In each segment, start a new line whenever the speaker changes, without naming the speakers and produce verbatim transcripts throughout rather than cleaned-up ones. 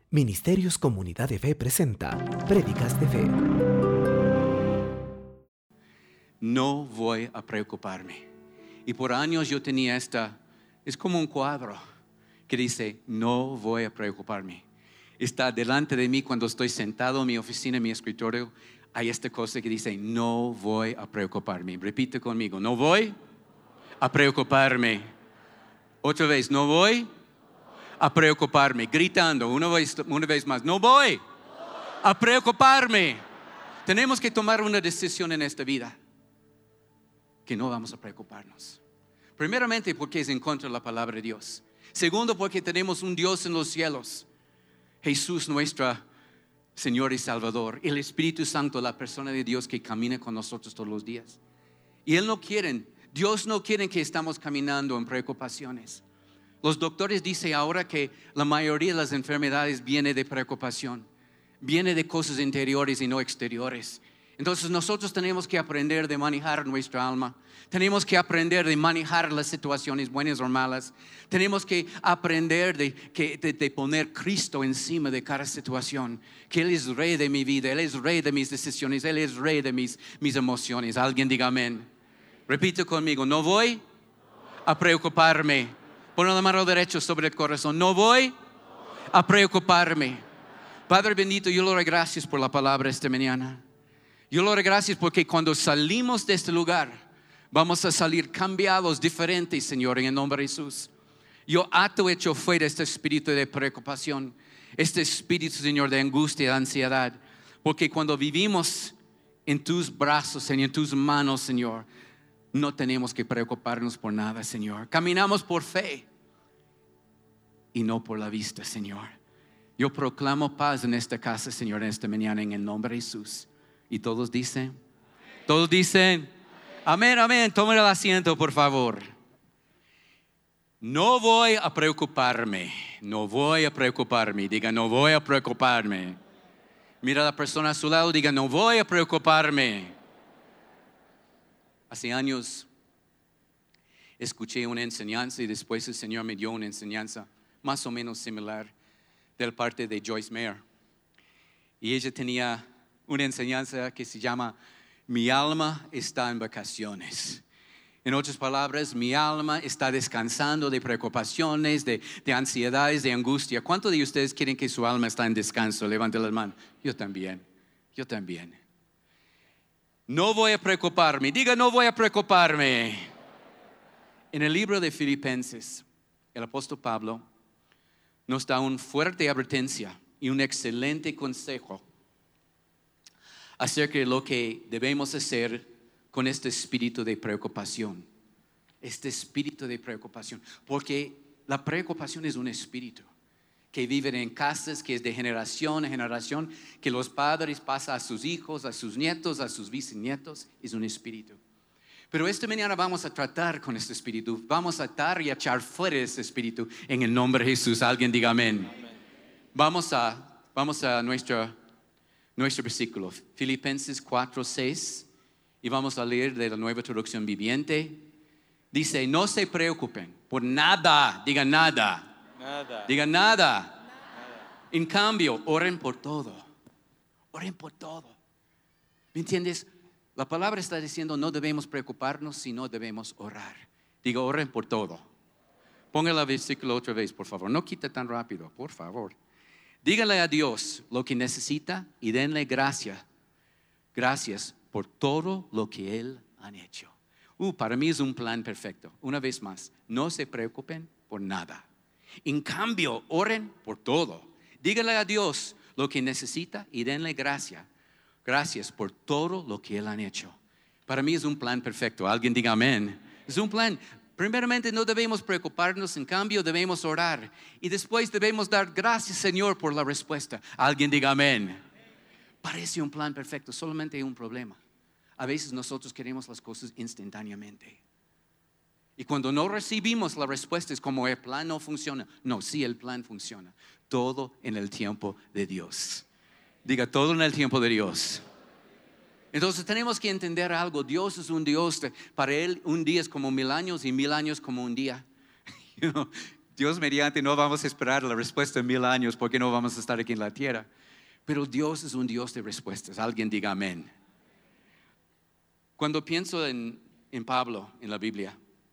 Ministerios Comunidad de Fe presenta Prédicas de Fe.
No voy a preocuparme. Y por años yo tenía esta, es como un cuadro que dice, no voy a preocuparme. Está delante de mí cuando estoy sentado en mi oficina, en mi escritorio, hay esta cosa que dice, no voy a preocuparme. Repite conmigo, no voy a preocuparme. Otra vez, no voy a preocuparme. Gritando una vez, una vez más, no voy a preocuparme. Tenemos que tomar una decisión en esta vida que no vamos a preocuparnos. Primeramente porque es en contra de la palabra de Dios. Segundo porque tenemos un Dios en los cielos. Jesús nuestro Señor y Salvador. El Espíritu Santo, la persona de Dios que camina con nosotros todos los días. Y Él no quiere, Dios no quiere que estamos caminando en preocupaciones. Los doctores dicen ahora que la mayoría de las enfermedades viene de preocupación. Viene de cosas interiores y no exteriores. Entonces nosotros tenemos que aprender de manejar nuestra alma. Tenemos que aprender de manejar las situaciones buenas o malas. Tenemos que aprender de, que, de, de poner Cristo encima de cada situación. Que Él es rey de mi vida, Él es rey de mis decisiones, Él es rey de mis, mis emociones. Alguien diga amén. Repite conmigo, no voy a preocuparme. Pon la mano derecha sobre el corazón. No voy a preocuparme. Padre bendito, yo le doy gracias por la palabra esta mañana. Yo le doy gracias porque cuando salimos de este lugar, vamos a salir cambiados, diferentes, Señor, en el nombre de Jesús. Yo ato hecho fuera este espíritu de preocupación, este espíritu, Señor, de angustia, de ansiedad. Porque cuando vivimos en tus brazos, Señor, en tus manos, Señor, no tenemos que preocuparnos por nada, Señor. Caminamos por fe y no por la vista, Señor. Yo proclamo paz en esta casa, Señor, en esta mañana, en el nombre de Jesús. Y todos dicen, todos dicen, amén, amén. Tomen el asiento, por favor. No voy a preocuparme, no voy a preocuparme. Diga, no voy a preocuparme. Mira a la persona a su lado, diga, no voy a preocuparme. Hace años escuché una enseñanza y después el Señor me dio una enseñanza más o menos similar del parte de Joyce Meyer. Y ella tenía una enseñanza que se llama mi alma está en vacaciones. En otras palabras, mi alma está descansando de preocupaciones, de, de ansiedades, de angustia. ¿Cuántos de ustedes quieren que su alma está en descanso? Levanten las manos. Yo también, yo también. No voy a preocuparme. Diga, no voy a preocuparme. En el libro de Filipenses, el apóstol Pablo nos da una fuerte advertencia y un excelente consejo acerca de lo que debemos hacer con este espíritu de preocupación. Este espíritu de preocupación. Porque la preocupación es un espíritu que vive en casas, que es de generación en generación, que los padres pasan a sus hijos, a sus nietos, a sus bisnietos. Es un espíritu. Pero esta mañana vamos a tratar con este espíritu. Vamos a atar y a echar fuera este espíritu en el nombre de Jesús. Alguien diga amén. Amén. Vamos a, vamos a nuestra... Nuestro versículo, Filipenses cuatro, seis, y vamos a leer de la Nueva Traducción Viviente. Dice, no se preocupen por nada, diga nada, nada. diga nada. nada. En cambio, oren por todo, oren por todo. ¿Me entiendes? La palabra está diciendo, no debemos preocuparnos, sino debemos orar. Diga, oren por todo. Ponga el versículo otra vez, por favor. No quita tan rápido, por favor. Dígale a Dios lo que necesita y denle gracias. Gracias por todo lo que Él ha hecho. Uh, para mí es un plan perfecto. Una vez más, no se preocupen por nada. En cambio, oren por todo. Dígale a Dios lo que necesita y denle gracias. Gracias por todo lo que Él ha hecho. Para mí es un plan perfecto. Alguien diga amén. Es un plan. Primeramente no debemos preocuparnos, en cambio debemos orar. Y después debemos dar gracias, Señor, por la respuesta. Alguien diga amén. Parece un plan perfecto, solamente hay un problema. A veces nosotros queremos las cosas instantáneamente. Y cuando no recibimos la respuesta es como el plan no funciona. No, sí, el plan funciona. Todo en el tiempo de Dios. Diga, todo en el tiempo de Dios. Entonces tenemos que entender algo. Dios es un Dios, de, para Él un día es como mil años y mil años como un día. You know, Dios mediante no vamos a esperar la respuesta en mil años porque no vamos a estar aquí en la tierra. Pero Dios es un Dios de respuestas. Alguien diga amén. Cuando pienso en, en Pablo en la Biblia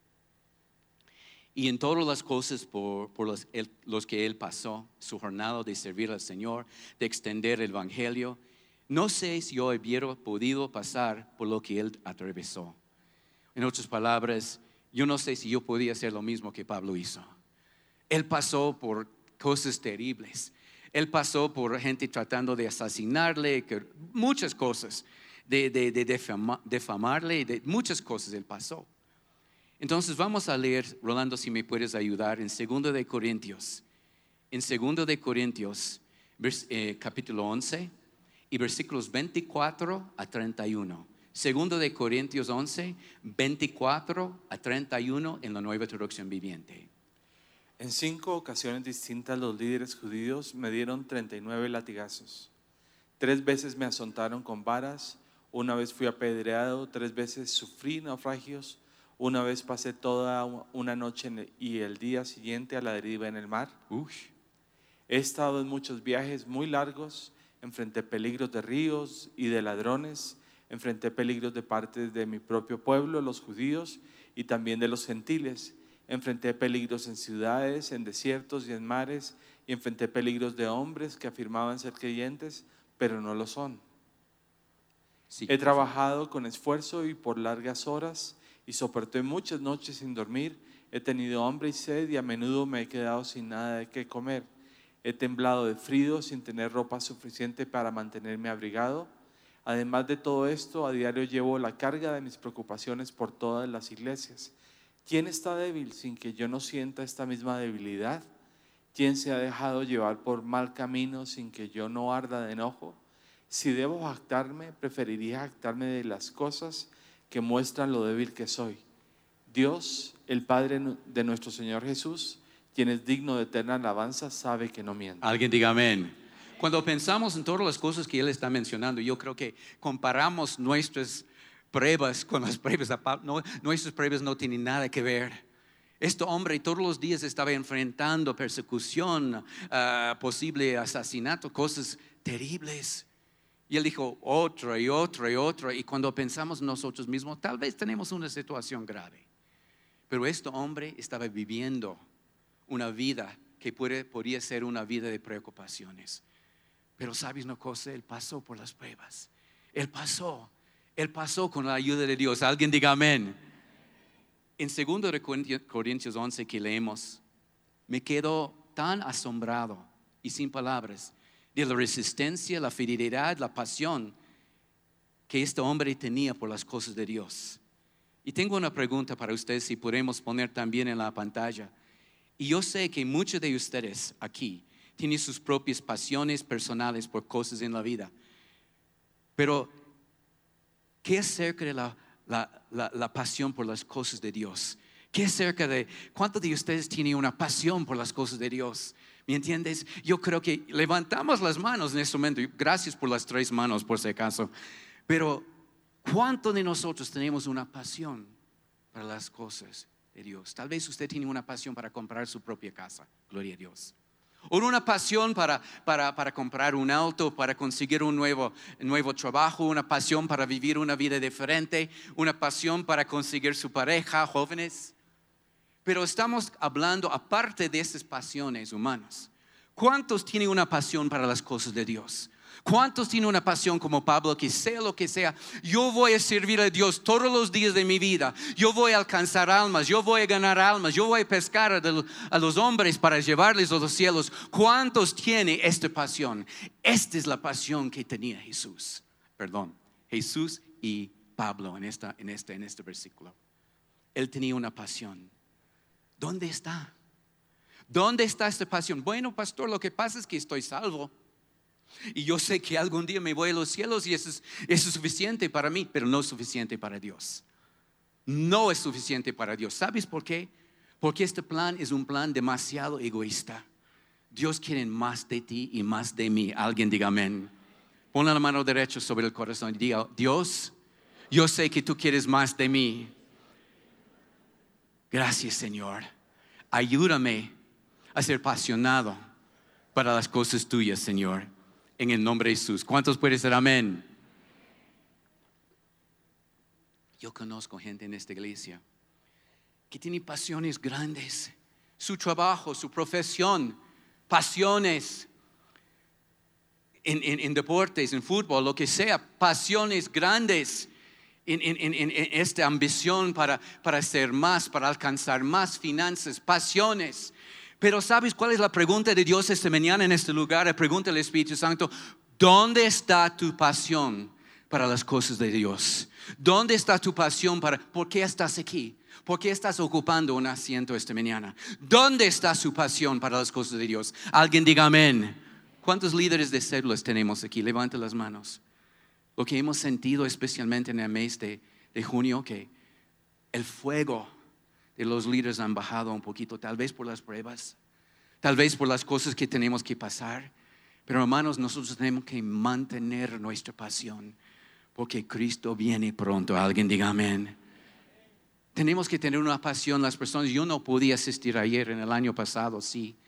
y en todas las cosas por, por los, el, los que él pasó, su jornada de servir al Señor, de extender el Evangelio, no sé si yo hubiera podido pasar por lo que él atravesó. En otras palabras, yo no sé si yo podía hacer lo mismo que Pablo hizo. Él pasó por cosas terribles. Él pasó por gente tratando de asesinarle, que, muchas cosas, de, de, de defama, defamarle, de muchas cosas él pasó. Entonces vamos a leer, Rolando, si me puedes ayudar, en Segundo de Corintios. En Segundo de Corintios, vers, eh, capítulo once, y versículos veinticuatro a treinta y uno. Segundo de Corintios once, veinticuatro a treinta y uno en la Nueva Traducción Viviente.
En cinco ocasiones distintas los líderes judíos me dieron treinta y nueve latigazos. Tres veces me azotaron con varas, una vez fui apedreado, tres veces sufrí naufragios, una vez pasé toda una noche y el día siguiente a la deriva en el mar.
Uy.
He estado en muchos viajes muy largos, enfrenté peligros de ríos y de ladrones, enfrenté peligros de parte de mi propio pueblo, los judíos, y también de los gentiles. Enfrenté peligros en ciudades, en desiertos y en mares, y enfrenté peligros de hombres que afirmaban ser creyentes, pero no lo son. Sí. He trabajado con esfuerzo y por largas horas, y soporté muchas noches sin dormir. He tenido hambre y sed, y a menudo me he quedado sin nada de qué comer. He temblado de frío sin tener ropa suficiente para mantenerme abrigado. Además de todo esto, a diario llevo la carga de mis preocupaciones por todas las iglesias. ¿Quién está débil sin que yo no sienta esta misma debilidad? ¿Quién se ha dejado llevar por mal camino sin que yo no arda de enojo? Si debo jactarme, preferiría jactarme de las cosas que muestran lo débil que soy. Dios, el Padre de nuestro Señor Jesús, quien es digno de eterna alabanza, sabe que no miente.
Alguien diga amén. Cuando pensamos en todas las cosas que él está mencionando, yo creo que comparamos nuestras pruebas con las pruebas de Pablo. No, nuestras pruebas no tienen nada que ver. Este hombre todos los días estaba enfrentando persecución, uh, posible asesinato, cosas terribles. Y él dijo otra y otra y otra. Y cuando pensamos nosotros mismos, tal vez tenemos una situación grave. Pero este hombre estaba viviendo una vida que puede, podría ser una vida de preocupaciones. Pero sabes una cosa, él pasó por las pruebas. Él pasó. Él pasó con la ayuda de Dios. Alguien diga amén. En segundo de Corintios once que leemos, me quedo tan asombrado y sin palabras de la resistencia, la fidelidad, la pasión que este hombre tenía por las cosas de Dios. Y tengo una pregunta para ustedes, si podemos poner también en la pantalla. Y yo sé que muchos de ustedes aquí tienen sus propias pasiones personales por cosas en la vida. Pero ¿qué acerca de la, la, la, la pasión por las cosas de Dios? ¿Qué acerca de cuántos de ustedes tienen una pasión por las cosas de Dios? ¿Me entiendes? Yo creo que levantamos las manos en este momento. Gracias por las tres manos, por si acaso. Pero ¿cuántos de nosotros tenemos una pasión para las cosas de Dios? Tal vez usted tiene una pasión para comprar su propia casa. Gloria a Dios. O una pasión para, para, para comprar un auto, para conseguir un nuevo, nuevo trabajo, una pasión para vivir una vida diferente, una pasión para conseguir su pareja, jóvenes. Pero estamos hablando aparte de esas pasiones humanas. ¿Cuántos tienen una pasión para las cosas de Dios? ¿Cuántos tienen una pasión como Pablo, que sea lo que sea, yo voy a servir a Dios todos los días de mi vida? Yo voy a alcanzar almas, yo voy a ganar almas, yo voy a pescar a los, a los hombres para llevarles a los cielos. ¿Cuántos tienen esta pasión? Esta es la pasión que tenía Jesús. Perdón, Jesús y Pablo en, esta, en, este, en este versículo. Él tenía una pasión. ¿Dónde está? ¿Dónde está esta pasión? Bueno, pastor, lo que pasa es que estoy salvo. Y yo sé que algún día me voy a los cielos y eso es, eso es suficiente para mí, pero no es suficiente para Dios. No es suficiente para Dios. ¿Sabes por qué? Porque este plan es un plan demasiado egoísta. Dios quiere más de ti y más de mí. Alguien diga amén. Pon la mano derecha sobre el corazón y diga: Dios, yo sé que tú quieres más de mí. Gracias, Señor. Ayúdame a ser apasionado para las cosas tuyas, Señor, en el nombre de Jesús. ¿Cuántos pueden decir amén? Yo conozco gente en esta iglesia que tiene pasiones grandes, su trabajo, su profesión, pasiones en, en, en deportes, en fútbol, lo que sea, pasiones grandes en, en, en, en esta ambición para, para hacer más, para alcanzar más finanzas, pasiones. Pero ¿sabes cuál es la pregunta de Dios esta mañana en este lugar? La pregunta del Espíritu Santo: ¿dónde está tu pasión para las cosas de Dios? ¿Dónde está tu pasión para, por qué estás aquí? ¿Por qué estás ocupando un asiento esta mañana? ¿Dónde está su pasión para las cosas de Dios? Alguien diga amén. ¿Cuántos líderes de células tenemos aquí? Levante las manos. Lo que hemos sentido especialmente en el mes de, de junio, que el fuego de los líderes han bajado un poquito, tal vez por las pruebas, tal vez por las cosas que tenemos que pasar. Pero hermanos, nosotros tenemos que mantener nuestra pasión, porque Cristo viene pronto. Alguien diga amén. Tenemos que tener una pasión las personas. Yo no podía asistir ayer, en el año pasado, sí.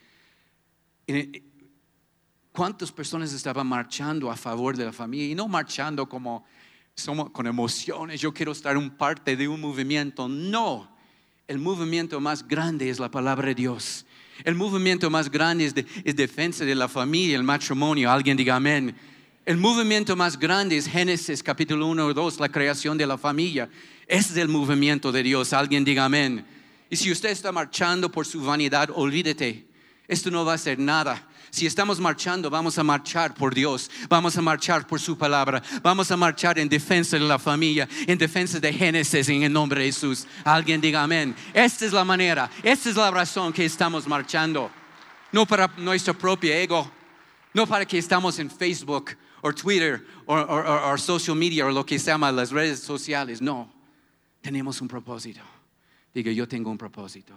¿Cuántas personas estaban marchando a favor de la familia? Y no marchando como somos, con emociones, yo quiero estar un parte de un movimiento. No, el movimiento más grande es la palabra de Dios. El movimiento más grande es, de, es defensa de la familia, el matrimonio. Alguien diga amén. El movimiento más grande es Génesis capítulo uno o dos, la creación de la familia. Ese es el movimiento de Dios. Alguien diga amén. Y si usted está marchando por su vanidad, olvídate. Esto no va a hacer nada. Si estamos marchando, vamos a marchar por Dios. Vamos a marchar por su palabra. Vamos a marchar en defensa de la familia, en defensa de Génesis, en el nombre de Jesús. Alguien diga amén. Esta es la manera, esta es la razón que estamos marchando. No para nuestro propio ego, no para que estamos en Facebook o Twitter o, o, o, o social media o lo que se llama las redes sociales. No, tenemos un propósito. Diga, yo tengo un propósito.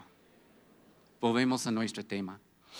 Volvemos a nuestro tema.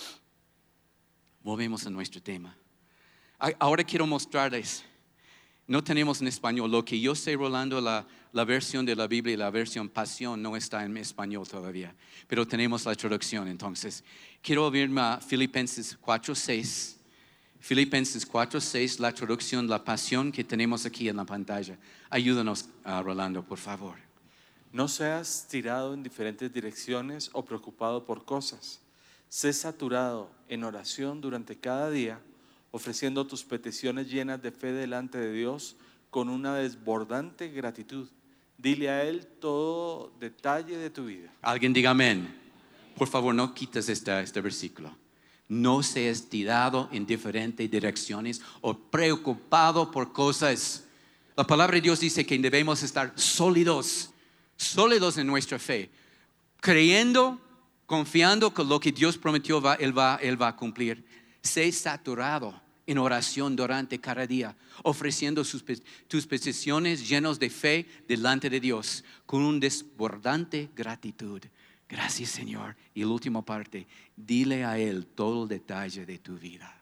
Volvemos a nuestro tema. Ahora quiero mostrarles, no tenemos en español, lo que yo estoy rolando la, la versión de la Biblia, la versión Pasión no está en español todavía, pero tenemos la traducción. Entonces, quiero abrirme a Filipenses cuatro seis. Filipenses cuatro seis, la traducción, la Pasión que tenemos aquí en la pantalla. Ayúdanos, uh, Rolando, por favor.
No seas tirado en diferentes direcciones o preocupado por cosas. Sé saturado en oración durante cada día, ofreciendo tus peticiones llenas de fe delante de Dios con una desbordante gratitud. Dile a Él todo detalle de tu vida.
Alguien diga amén. Por favor, no quites este, este versículo. No seas tirado en diferentes direcciones o preocupado por cosas. La palabra de Dios dice que debemos estar sólidos, sólidos en nuestra fe, creyendo, confiando que lo que Dios prometió va, Él, va, Él va a cumplir. Sé saturado en oración durante cada día, ofreciendo sus, tus peticiones llenos de fe delante de Dios, con un desbordante gratitud. Gracias, Señor. Y la última parte, dile a Él todo el detalle de tu vida.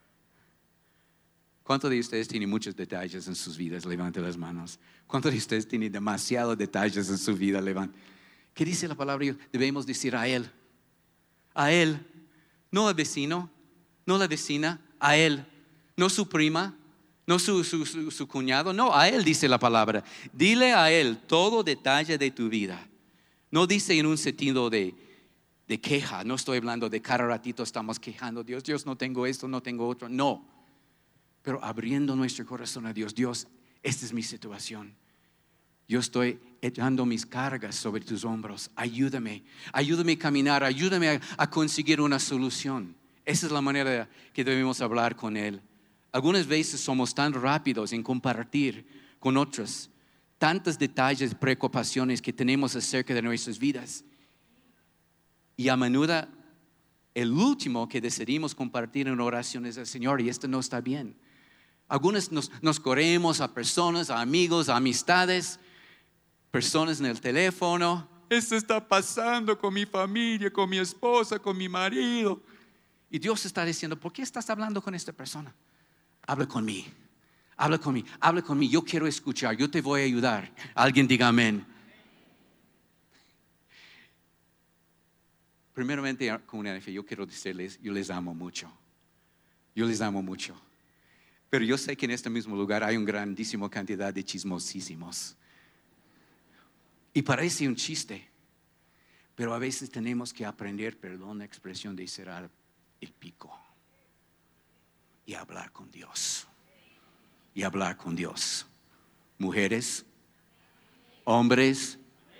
¿Cuántos de ustedes tienen muchos detalles en sus vidas? Levante las manos. ¿Cuántos de ustedes tienen demasiados detalles en su vida? Levante. ¿Qué dice la palabra de Dios? Debemos decir a Él. A Él, no al vecino, no la vecina, a Él, no su prima, no su, su, su, su cuñado, no, a Él dice la palabra. Dile a Él todo detalle de tu vida. No dice en un sentido de, de queja, no estoy hablando de cada ratito estamos quejando, Dios, Dios, no tengo esto, no tengo otro, no. Pero abriendo nuestro corazón a Dios, Dios, esta es mi situación. Yo estoy echando mis cargas sobre tus hombros. Ayúdame, ayúdame a caminar, ayúdame a, a conseguir una solución. Esa es la manera que debemos hablar con Él. Algunas veces somos tan rápidos en compartir con otros tantos detalles, preocupaciones que tenemos acerca de nuestras vidas. Y a menudo el último que decidimos compartir en oración es el Señor, y esto no está bien. Algunos nos, nos corremos a personas, a amigos, a amistades, personas en el teléfono. Esto está pasando con mi familia, con mi esposa, con mi marido. Y Dios está diciendo, ¿por qué estás hablando con esta persona? Habla conmigo, habla conmigo, habla conmigo. Yo quiero escuchar, yo te voy a ayudar. Alguien diga amén. primeramente, comunidad de fe, yo quiero decirles, yo les amo mucho. Yo les amo mucho. Pero yo sé que en este mismo lugar hay una grandísima cantidad de chismosísimos. Y parece un chiste, pero a veces tenemos que aprender, perdón la expresión, de cerrar el pico y hablar con Dios. Y hablar con Dios. Mujeres, hombres,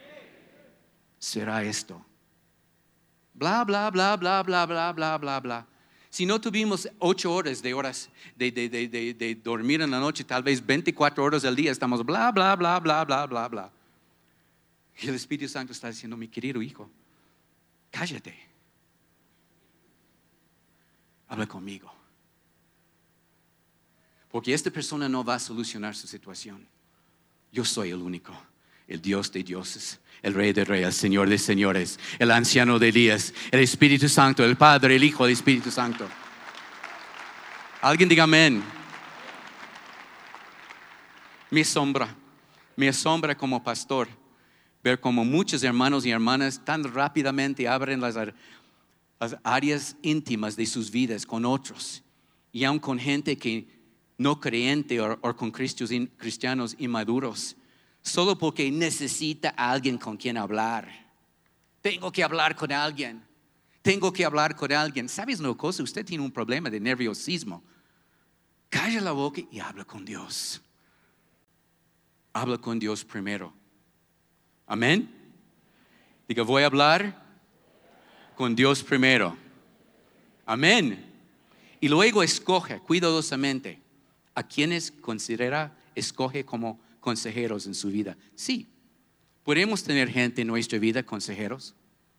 será esto. Bla, bla, bla, bla, bla, bla, bla, bla, bla. Si no tuvimos ocho horas de horas de, de, de, de, de dormir en la noche, tal vez veinticuatro horas al día, estamos bla, bla, bla, bla, bla, bla, bla. Y el Espíritu Santo está diciendo, mi querido hijo, cállate. Habla conmigo. Porque esta persona no va a solucionar su situación. Yo soy el único, el Dios de dioses, el Rey de reyes, el Señor de señores, el anciano de días, el Espíritu Santo, el Padre, el Hijo, el Espíritu Santo. Alguien diga amén. Me asombra, me asombra como pastor ver como muchos hermanos y hermanas tan rápidamente abren las, las áreas íntimas de sus vidas con otros, y aun con gente que no creyente o, o con cristianos inmaduros, solo porque necesita a alguien con quien hablar. Tengo que hablar con alguien. Tengo que hablar con alguien. ¿Sabes una cosa? Usted tiene un problema de nerviosismo. Calla la boca y habla con Dios. Habla con Dios primero. Amén. Diga, voy a hablar con Dios primero. Amén. Y luego escoge cuidadosamente a quienes considera, escoge como consejeros en su vida. Sí, podemos tener gente en nuestra vida, consejeros.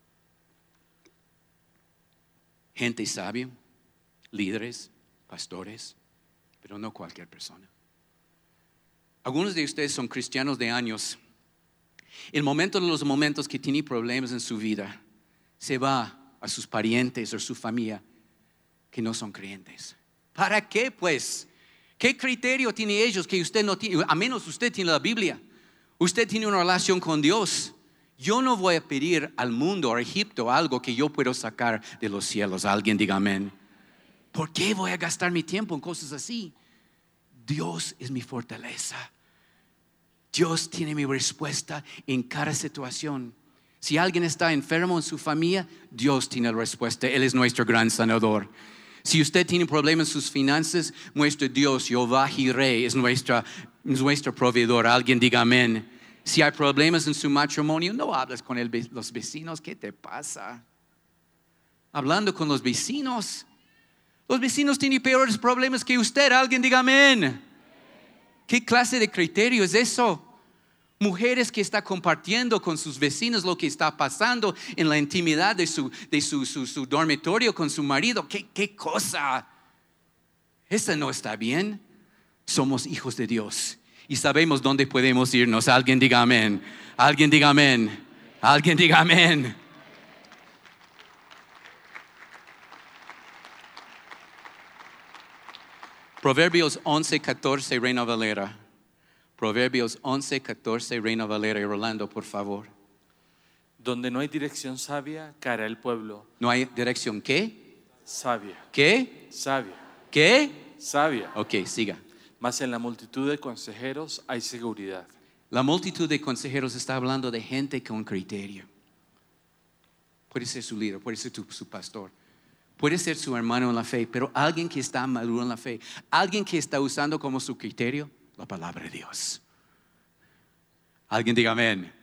Gente sabia, líderes, pastores, pero no cualquier persona. Algunos de ustedes son cristianos de años. El momento de los momentos que tiene problemas en su vida, se va a sus parientes o su familia que no son creyentes. ¿Para qué pues? ¿Qué criterio tiene ellos que usted no tiene? A menos usted tiene la Biblia. Usted tiene una relación con Dios. Yo no voy a pedir al mundo o a Egipto algo que yo puedo sacar de los cielos. Alguien diga amén. ¿Por qué voy a gastar mi tiempo en cosas así? Dios es mi fortaleza. Dios tiene mi respuesta en cada situación. Si alguien está enfermo en su familia, Dios tiene la respuesta. Él es nuestro gran sanador. Si usted tiene problemas en sus finanzas, nuestro Dios, Jehová Jireh, es nuestra, es nuestro proveedor. Alguien diga amén. Si hay problemas en su matrimonio, no hables con el, los vecinos. ¿Qué te pasa? Hablando con los vecinos. Los vecinos tienen peores problemas que usted. Alguien diga amén. ¿Qué clase de criterio es eso? Mujeres que están compartiendo con sus vecinos lo que está pasando en la intimidad de su, de su, su, su dormitorio con su marido. ¿Qué, qué cosa? Esa no está bien. Somos hijos de Dios y sabemos dónde podemos irnos. Alguien diga amén. Alguien diga amén. Alguien diga amén. Proverbios once, catorce, Reina Valera. Proverbios once, catorce, Reina Valera. Y Rolando, por favor.
Donde no hay dirección sabia, caerá el pueblo.
¿No hay dirección qué?
Sabia.
¿Qué?
Sabia.
¿Qué?
Sabia.
Ok, siga.
Mas en la multitud de consejeros hay seguridad.
La multitud de consejeros está hablando de gente con criterio. Puede ser su líder, puede ser tu, su pastor. Puede ser su hermano en la fe, pero alguien que está maduro en la fe. Alguien que está usando como su criterio la palabra de Dios. Alguien diga amén.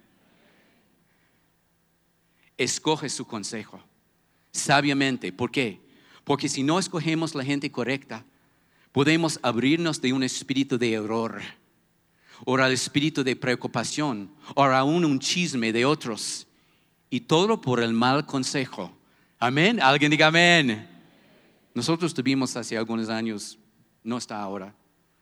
Escoge su consejo sabiamente. ¿Por qué? Porque si no escogemos la gente correcta, podemos abrirnos de un espíritu de error, o al espíritu de preocupación, o aún un chisme de otros, y todo por el mal consejo. Amén. Alguien diga amén. Nosotros tuvimos hace algunos años, no está ahora,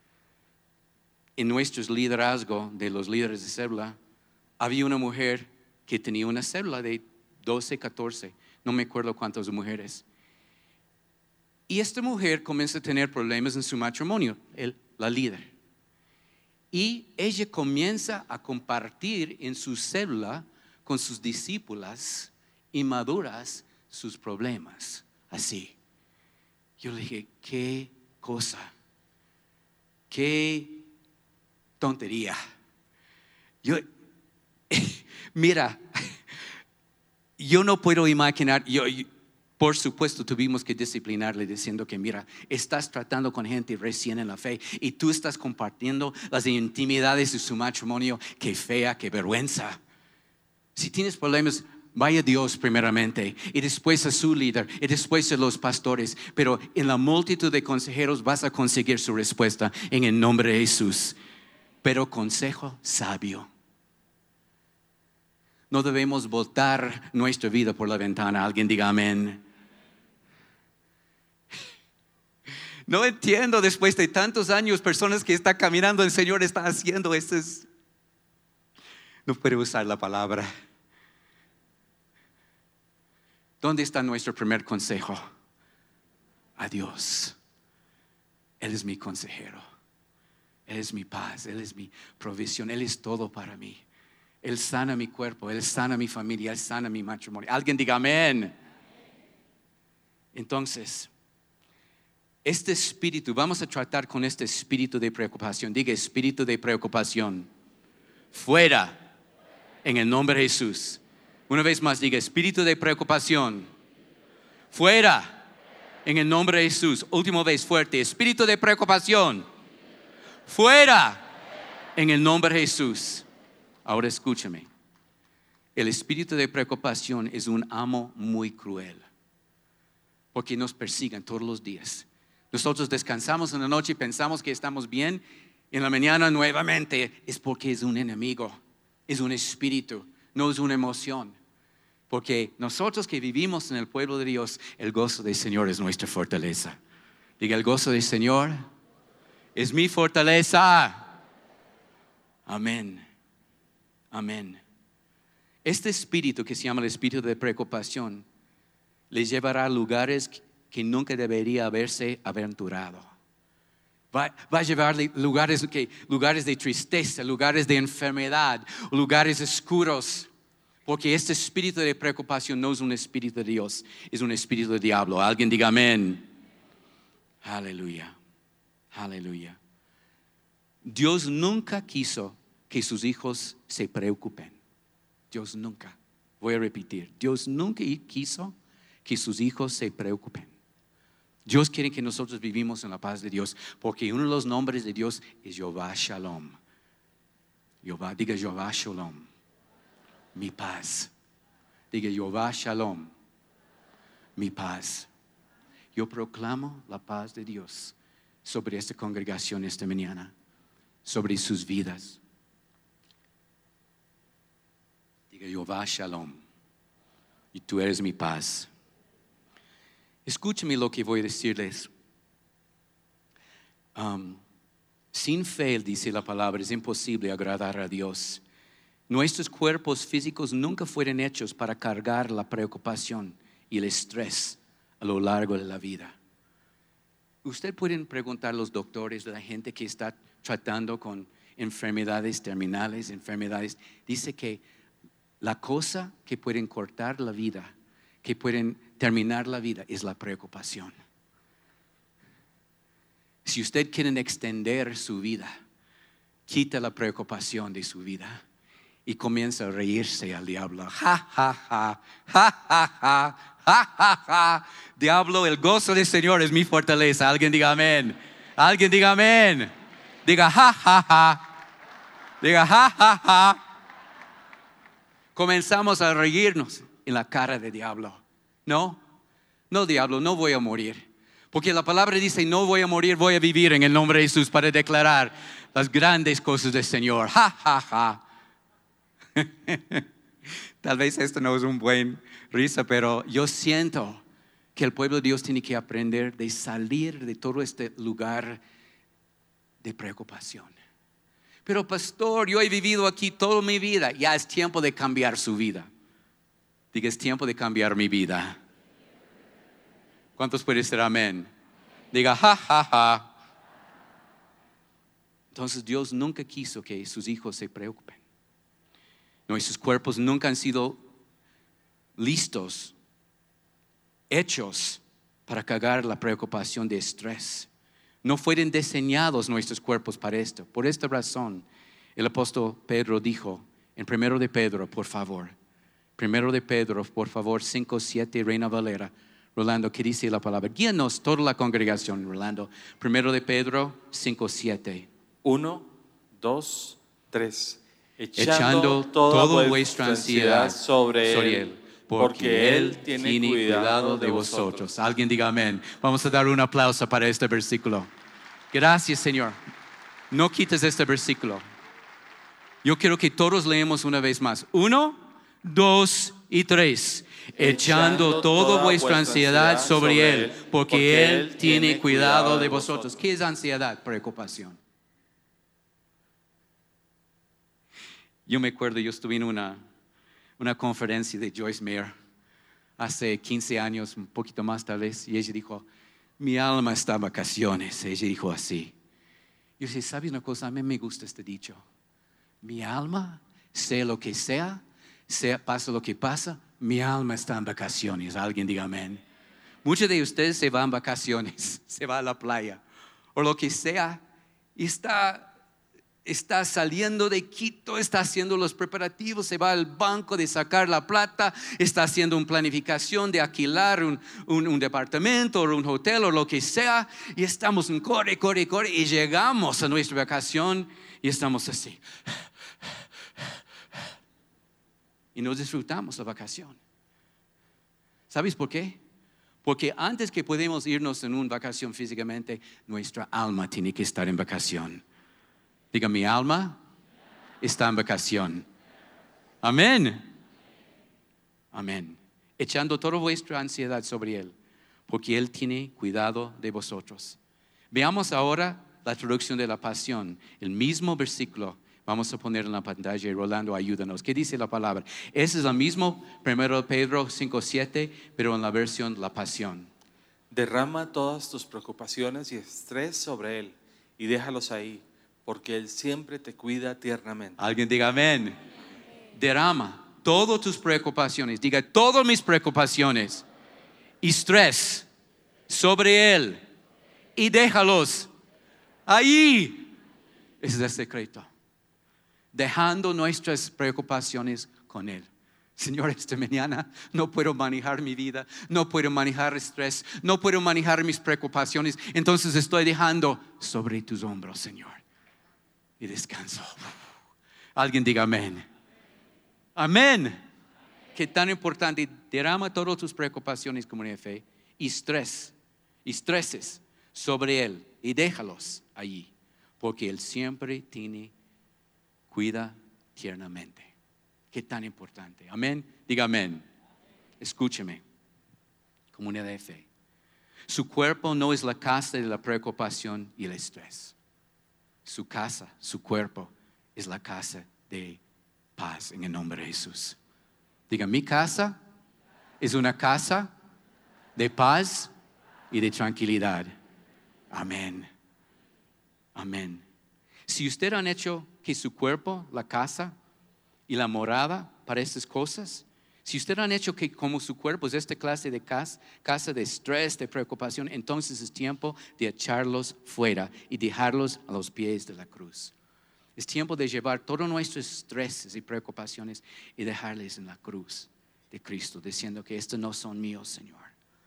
en nuestros liderazgo de los líderes de célula, había una mujer que tenía una célula de doce, catorce, no me acuerdo cuántas mujeres. Y esta mujer comienza a tener problemas en su matrimonio, el, la líder. Y ella comienza a compartir en su célula con sus discípulas inmaduras sus problemas así. Yo le dije, qué cosa, qué tontería. Yo, mira, yo no puedo imaginar, yo, yo, por supuesto tuvimos que disciplinarle diciendo que mira, estás tratando con gente recién en la fe y tú estás compartiendo las intimidades de su matrimonio. Qué fea, qué vergüenza. Si tienes problemas, vaya a Dios primeramente y después a su líder y después a los pastores. Pero en la multitud de consejeros vas a conseguir su respuesta en el nombre de Jesús. Pero consejo sabio. No debemos botar nuestra vida por la ventana. Alguien diga amén. No entiendo después de tantos años personas que están caminando, el Señor está haciendo esto. Es... No puedo usar la palabra. ¿Dónde está nuestro primer consejo? A Dios. Él es mi consejero. Él es mi paz. Él es mi provisión. Él es todo para mí. Él sana mi cuerpo. Él sana mi familia. Él sana mi matrimonio. Alguien diga amén. Entonces, este espíritu, vamos a tratar con este espíritu de preocupación. Diga espíritu de preocupación. Fuera. En el nombre de Jesús. Una vez más diga espíritu de preocupación. Fuera. En el nombre de Jesús. Última vez fuerte. Espíritu de preocupación. Fuera. En el nombre de Jesús. Ahora escúchame. El espíritu de preocupación es un amo muy cruel. Porque nos persiguen todos los días. Nosotros descansamos en la noche y pensamos que estamos bien. En la mañana nuevamente es porque es un enemigo. Es un espíritu. No es una emoción. Porque nosotros que vivimos en el pueblo de Dios, el gozo del Señor es nuestra fortaleza. Diga, el gozo del Señor es mi fortaleza. Amén. Amén. Este espíritu que se llama el espíritu de preocupación les llevará a lugares que nunca debería haberse aventurado. Va, va a llevarle lugares, que, lugares de tristeza, lugares de enfermedad, lugares oscuros. Porque este espíritu de preocupación no es un espíritu de Dios, es un espíritu del diablo. Alguien diga amén. Aleluya. Aleluya. Dios nunca quiso que sus hijos se preocupen. Dios nunca. Voy a repetir. Dios nunca quiso que sus hijos se preocupen. Dios quiere que nosotros vivimos en la paz de Dios, porque uno de los nombres de Dios es Jehová Shalom. Jehová, diga Jehová Shalom, mi paz. Diga Jehová Shalom, mi paz. Yo proclamo la paz de Dios sobre esta congregación esta mañana, sobre sus vidas. Diga Jehová Shalom, y tú eres mi paz. Escúchame lo que voy a decirles. Um, sin fe, dice la palabra, es imposible agradar a Dios. Nuestros cuerpos físicos nunca fueron hechos para cargar la preocupación y el estrés a lo largo de la vida. Usted pueden preguntar a los doctores, la gente que está tratando con enfermedades terminales, enfermedades, dice que la cosa que pueden cortar la vida, que pueden terminar la vida, es la preocupación. Si usted quiere extender su vida, quita la preocupación de su vida y comienza a reírse al diablo. Ja, ja, ja, ja, ja, ja, ja, ja, ja. Diablo, el gozo del Señor es mi fortaleza. Alguien diga amén. Alguien diga amén. Diga ja, ja, ja. Diga ja, ja, ja. Comenzamos a reírnos en la cara del diablo. No, no diablo, no voy a morir. Porque la palabra dice, no voy a morir, voy a vivir en el nombre de Jesús para declarar las grandes cosas del Señor. Ja, ja, ja. Tal vez esto no es un buen risa, pero yo siento que el pueblo de Dios tiene que aprender de salir de todo este lugar de preocupación. Pero pastor, yo he vivido aquí toda mi vida, ya es tiempo de cambiar su vida. Diga, es tiempo de cambiar mi vida. ¿Cuántos pueden decir amén? Diga, ja, ja, ja. Entonces Dios nunca quiso que sus hijos se preocupen. Nuestros cuerpos nunca han sido listos hechos para cargar la preocupación de estrés. No fueron diseñados nuestros cuerpos para esto. Por esta razón, el apóstol Pedro dijo en primero de Pedro, por favor, primero de Pedro, por favor, cinco siete, Reina Valera. Rolando, ¿qué dice la palabra? Guíanos toda la congregación, Rolando. Primero de Pedro, cinco siete.
Uno, dos, tres.
Echando, Echando toda vuestra ansiedad sobre, sobre Él, porque, porque Él tiene, tiene cuidado, cuidado de vosotros. vosotros. Alguien diga amén. Vamos a dar un aplauso para este versículo. Gracias, Señor. No quites este versículo. Yo quiero que todos leemos una vez más. Uno, dos y tres. Echando toda vuestra ansiedad sobre Él, porque Él tiene cuidado de vosotros. ¿Qué es ansiedad? Preocupación. Yo me acuerdo, yo estuve en una, una conferencia de Joyce Meyer hace quince años, un poquito más tal vez, y ella dijo, mi alma está en vacaciones. Ella dijo así. Yo dije, ¿sabes una cosa? A mí me gusta este dicho. Mi alma, sea lo que sea, sea pasa lo que pasa, mi alma está en vacaciones. Alguien diga amén. Muchos de ustedes se van vacaciones, se va a la playa, o lo que sea, y está... Está saliendo de Quito, está haciendo los preparativos, se va al banco de sacar la plata, está haciendo una planificación de alquilar un, un, un departamento o un hotel o lo que sea. Y estamos en corre, corre, corre y llegamos a nuestra vacación y estamos así. Y no disfrutamos la vacación. ¿Sabes por qué? Porque antes que podemos irnos en una vacación físicamente, nuestra alma tiene que estar en vacación. Diga, mi alma está en vacación. Amén. Amén. Echando toda vuestra ansiedad sobre Él, porque Él tiene cuidado de vosotros. Veamos ahora la traducción de la pasión. El mismo versículo vamos a poner en la pantalla y Rolando, ayúdanos. ¿Qué dice la palabra? Ese es el mismo, primero Pedro cinco siete, pero en la versión La Pasión.
Derrama todas tus preocupaciones y estrés sobre Él y déjalos ahí, porque Él siempre te cuida tiernamente.
Alguien diga amén. Derrama todas tus preocupaciones. Diga todas mis preocupaciones y estrés sobre Él y déjalos ahí. Ese es el secreto. Dejando nuestras preocupaciones con Él. Señor, esta mañana no puedo manejar mi vida, no puedo manejar estrés, no puedo manejar mis preocupaciones. Entonces estoy dejando sobre tus hombros, Señor. Y descanso. Alguien diga amén. Amén. Qué tan importante. Derrama todas tus preocupaciones, comunidad de fe, y estrés, y estreses sobre Él y déjalos allí, porque Él siempre tiene, cuida tiernamente. Qué tan importante. Amén. Diga amén. Escúcheme, comunidad de fe. Su cuerpo no es la casa de la preocupación y el estrés. Su casa, su cuerpo, es la casa de paz en el nombre de Jesús. Diga, mi casa es una casa de paz y de tranquilidad. Amén. Amén. Si usted han hecho que su cuerpo, la casa y la morada para estas cosas, si usted han hecho que como su cuerpo es esta clase de casa, casa de estrés, de preocupación, entonces es tiempo de echarlos fuera y dejarlos a los pies de la cruz. Es tiempo de llevar todos nuestros estreses y preocupaciones y dejarles en la cruz de Cristo, diciendo que estos no son míos, Señor.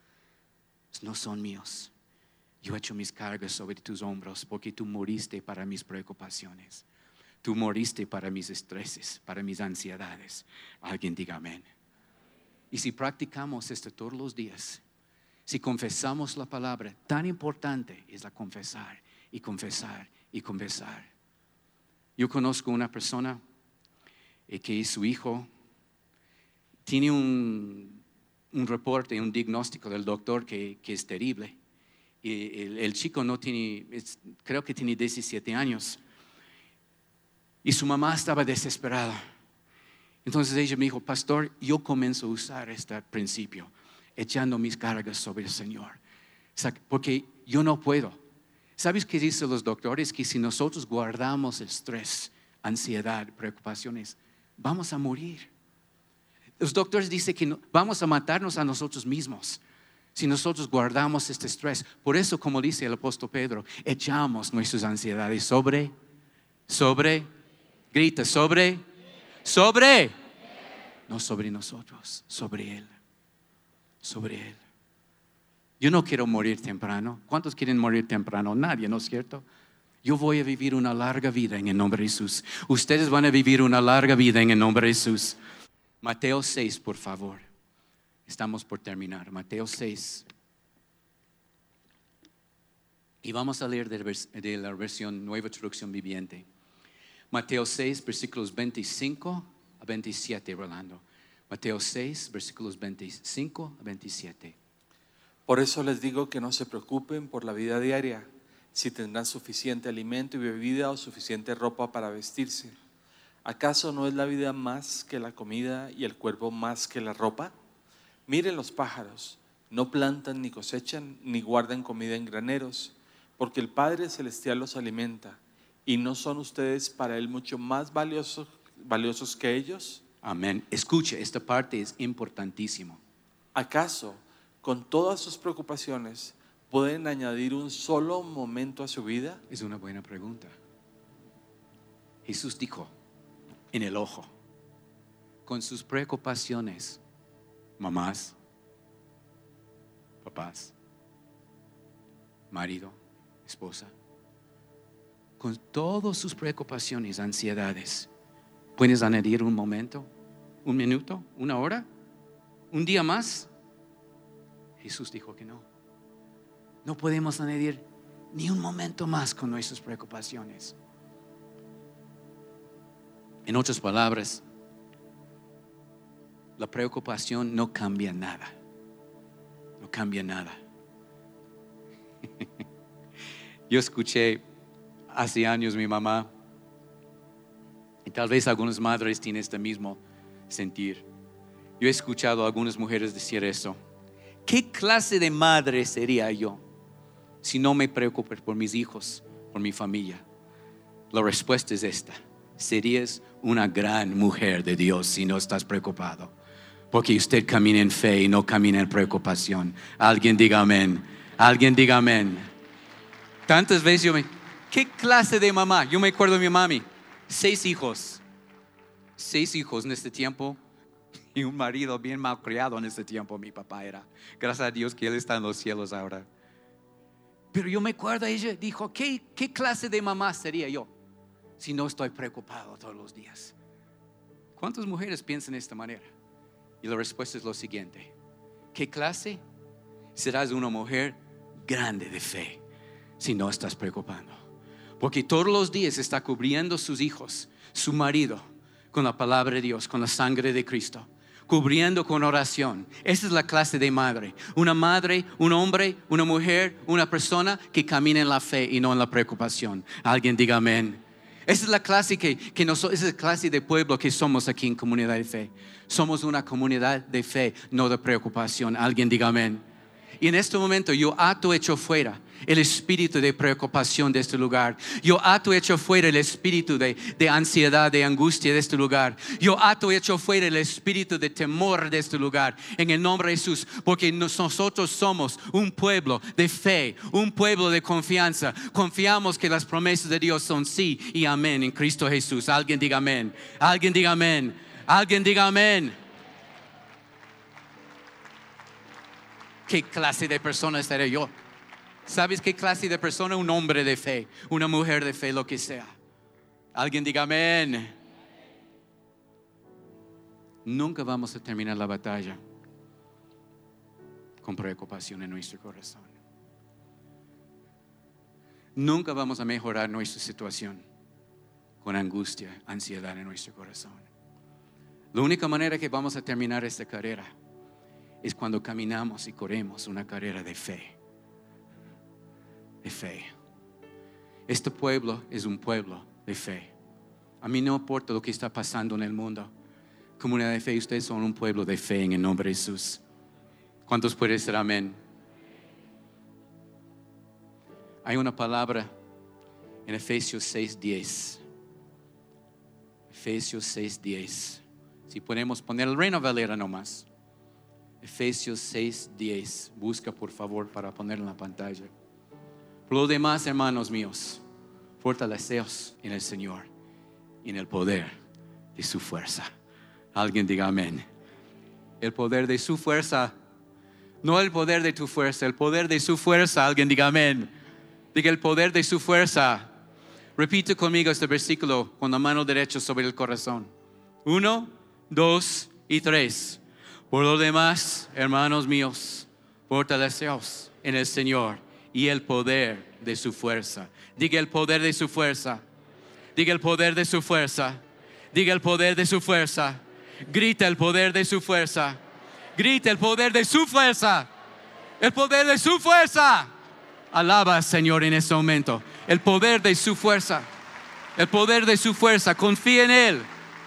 No son míos. Yo he hecho mis cargas sobre tus hombros porque tú moriste para mis preocupaciones. Tú moriste para mis estreses, para mis ansiedades. Alguien diga amén. Y si practicamos esto todos los días, si confesamos la palabra, tan importante es la confesar y confesar y confesar. Yo conozco una persona eh, que su hijo tiene un, un reporte, un diagnóstico del doctor que, que es terrible. Y el, el chico no tiene, es, creo que tiene diecisiete años. Y su mamá estaba desesperada. Entonces ella me dijo, pastor, yo comienzo a usar este principio, echando mis cargas sobre el Señor. Porque yo no puedo. ¿Sabes qué dicen los doctores? Que si nosotros guardamos estrés, ansiedad, preocupaciones, vamos a morir. Los doctores dicen que no, vamos a matarnos a nosotros mismos. Si nosotros guardamos este estrés, por eso, como dice el apóstol Pedro, echamos nuestras ansiedades sobre, sobre, grita, sobre, sobre, no sobre nosotros, sobre Él, sobre Él. Yo no quiero morir temprano. ¿Cuántos quieren morir temprano? Nadie, ¿no es cierto? Yo voy a vivir una larga vida en el nombre de Jesús. Ustedes van a vivir una larga vida en el nombre de Jesús. Mateo seis, por favor. Estamos por terminar. Mateo seis. Y vamos a leer de la versión Nueva Traducción Viviente. Mateo seis, versículos veinticinco a veintisiete, Rolando. Mateo seis, versículos veinticinco a veintisiete.
Por eso les digo que no se preocupen por la vida diaria, si tendrán suficiente alimento y bebida o suficiente ropa para vestirse. ¿Acaso no es la vida más que la comida y el cuerpo más que la ropa? Miren los pájaros, no plantan ni cosechan ni guardan comida en graneros, porque el Padre Celestial los alimenta. ¿Y no son ustedes para Él mucho más valiosos, valiosos que ellos?
Amén. Escuche, esta parte es importantísima.
¿Acaso con todas sus preocupaciones pueden añadir un solo momento a su vida?
Es una buena pregunta. Jesús dijo, en el ojo, con sus preocupaciones, mamás, papás, marido, esposa, con todas sus preocupaciones, ansiedades, ¿puedes añadir un momento, un minuto, una hora, un día más? Jesús dijo que no. No podemos añadir ni un momento más con nuestras preocupaciones. En otras palabras, la preocupación no cambia nada. No cambia nada. Yo escuché hace años mi mamá, y tal vez algunas madres tienen este mismo sentir. Yo he escuchado a algunas mujeres decir eso. ¿Qué clase de madre sería yo si no me preocupo por mis hijos, por mi familia? La respuesta es esta: serías una gran mujer de Dios si no estás preocupado, porque usted camina en fe y no camina en preocupación. Alguien diga amén. Alguien diga amén. Tantas veces yo me, ¿qué clase de mamá? Yo me acuerdo de mi mami, seis hijos, seis hijos en este tiempo. Y un marido bien mal criado en ese tiempo, mi papá era. Gracias a Dios que Él está en los cielos ahora. Pero yo me acuerdo, ella dijo, ¿qué, qué clase de mamá sería yo si no estoy preocupado todos los días? ¿Cuántas mujeres piensan de esta manera? Y la respuesta es lo siguiente: ¿qué clase? Serás una mujer grande de fe si no estás preocupando. Porque todos los días está cubriendo sus hijos, su marido, con la palabra de Dios, con la sangre de Cristo, cubriendo con oración. Esa es la clase de madre. Una madre, un hombre, una mujer, una persona que camina en la fe y no en la preocupación. Alguien diga amén. Esa es la clase que, que nosotros, esa es la clase de pueblo que somos aquí en Comunidad de Fe. Somos una comunidad de fe, no de preocupación. Alguien diga amén. Y en este momento yo ato hecho fuera el espíritu de preocupación de este lugar. Yo ato hecho fuera el espíritu de, de ansiedad, de angustia de este lugar. Yo ato hecho fuera el espíritu de temor de este lugar. En el nombre de Jesús. Porque nosotros somos un pueblo de fe, un pueblo de confianza. Confiamos que las promesas de Dios son sí y amén en Cristo Jesús. Alguien diga amén. Alguien diga amén. Alguien diga amén. ¿Qué clase de persona seré yo? ¿Sabes qué clase de persona? Un hombre de fe, una mujer de fe, lo que sea. Alguien diga amén. Nunca vamos a terminar la batalla con preocupación en nuestro corazón. Nunca vamos a mejorar nuestra situación con angustia, ansiedad en nuestro corazón. La única manera que vamos a terminar esta carrera es cuando caminamos y corremos una carrera de fe. De fe. Este pueblo es un pueblo de fe. A mí no importa lo que está pasando en el mundo. Comunidad de fe, ustedes son un pueblo de fe en el nombre de Jesús. ¿Cuántos pueden decir amén? Hay una palabra en Efesios seis diez. Efesios seis diez. Si podemos poner el Reina Valera nomás. Efesios seis diez. Busca por favor para ponerlo en la pantalla. Por lo demás, hermanos míos, fortaleceos en el Señor y en el poder de su fuerza. Alguien diga amén. El poder de su fuerza. No el poder de tu fuerza, el poder de su fuerza. Alguien diga amén. Diga el poder de su fuerza. Repite conmigo este versículo con la mano derecha sobre el corazón. Uno, dos y tres. Por lo demás, hermanos míos, fortaleceos en el Señor y el poder de su fuerza. Diga el poder de su fuerza. Diga el poder de su fuerza. Diga el poder de su fuerza. Grita el poder de su fuerza. Grita el poder de su fuerza. El poder de su fuerza. Alaba al Señor en este momento. El poder de su fuerza. El poder de su fuerza. Confía en Él.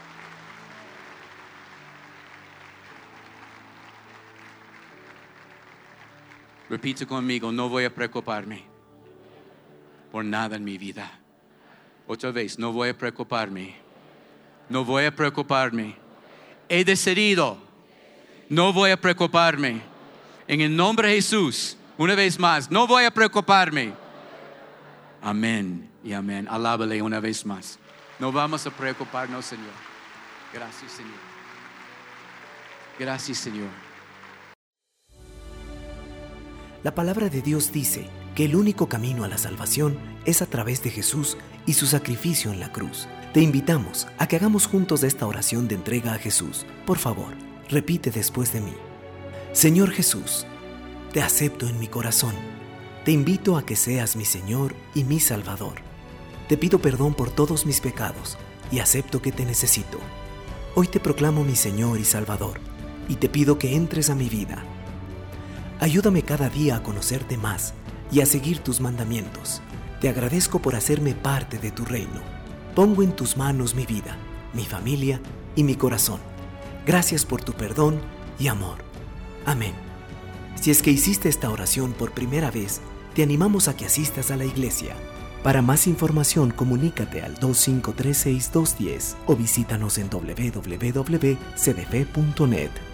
Repite conmigo, no voy a preocuparme por nada en mi vida. Otra vez, no voy a preocuparme. No voy a preocuparme. He decidido, no voy a preocuparme. En el nombre de Jesús, una vez más, no voy a preocuparme. Amén y amén. Alábale una vez más. No vamos a preocuparnos, Señor. Gracias, Señor. Gracias, Señor.
La palabra de Dios dice que el único camino a la salvación es a través de Jesús y su sacrificio en la cruz. Te invitamos a que hagamos juntos esta oración de entrega a Jesús. Por favor, repite después de mí. Señor Jesús, te acepto en mi corazón. Te invito a que seas mi Señor y mi Salvador. Te pido perdón por todos mis pecados y acepto que te necesito. Hoy te proclamo mi Señor y Salvador y te pido que entres a mi vida. Ayúdame cada día a conocerte más y a seguir tus mandamientos. Te agradezco por hacerme parte de tu reino. Pongo en tus manos mi vida, mi familia y mi corazón. Gracias por tu perdón y amor. Amén. Si es que hiciste esta oración por primera vez, te animamos a que asistas a la iglesia. Para más información, comunícate al dos cinco tres seis dos uno cero o visítanos en doble u doble u doble u punto c d f punto net.